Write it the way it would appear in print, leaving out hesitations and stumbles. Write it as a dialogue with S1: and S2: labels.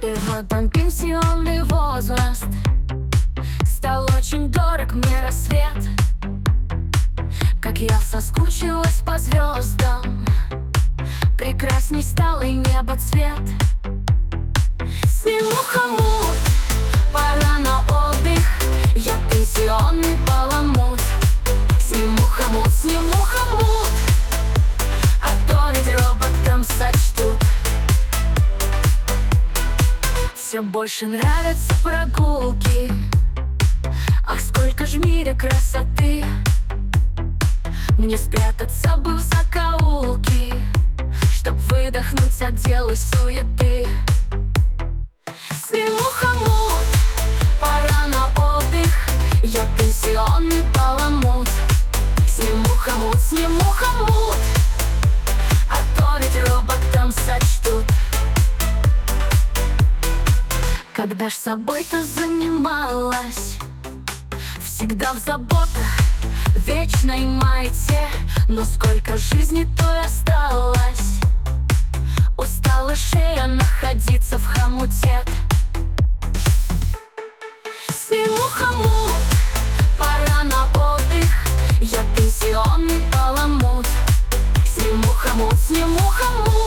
S1: И вот он, пенсионный возраст, стал очень дорог мне рассвет. Как я соскучилась по звездам, прекрасней стал и небо цвет. Сниму хомут, пора на отдых, я пенсионный баламут. Сниму хомут, а то ведь роботам сочтут. Все больше нравятся прогулки, ах, сколько ж в мире красоты. Мне спрятаться бы в закоулке, чтоб выдохнуть от дел и суеты. Сниму хомут, пора на отдых, я пенсионный баламут. Сниму хомут, а то ведь роботам сочтут. Когда ж собой-то занималась, всегда в заботах, вечной майте. Но сколько жизни той осталось, устала шея находиться в хомуте. Сниму хомут, пора на отдых, я пенсионный баламут. Сниму хомут,